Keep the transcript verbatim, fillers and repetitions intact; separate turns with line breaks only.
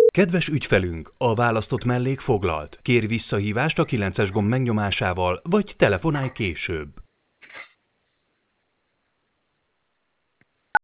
Kedves ügyfelünk, a választott mellék foglalt. Kérj visszahívást a kilences gomb megnyomásával, vagy telefonálj később.